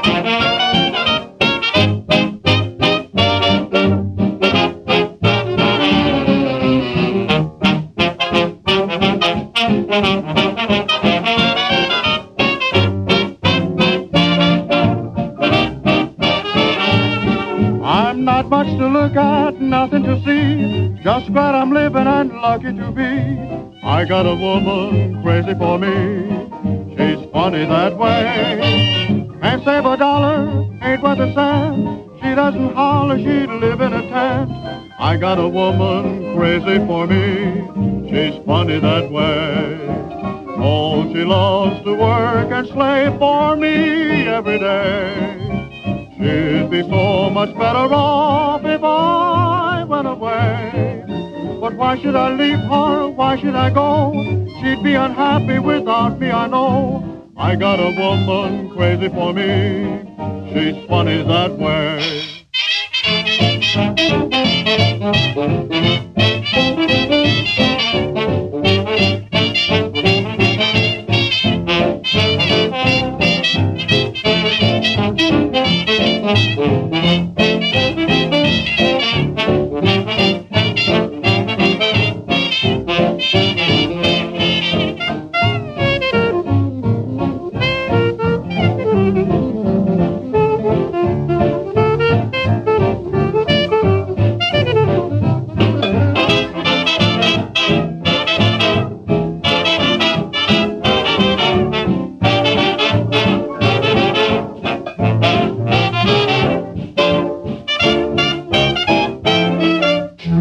I'm not much to look at, nothing to see, just glad I'm living and lucky to be. I got a woman crazy for me, she's funny that way. Can't save a dollar, ain't worth a cent, she doesn't holler, she'd live in a tent. I got a woman crazy for me, she's funny that way. Oh, she loves to work and slave for me every day. She'd be so much better off if I went away. But why should I leave her? Why should I go? She'd be unhappy without me, I know. I got a woman crazy for me. She's funny that way.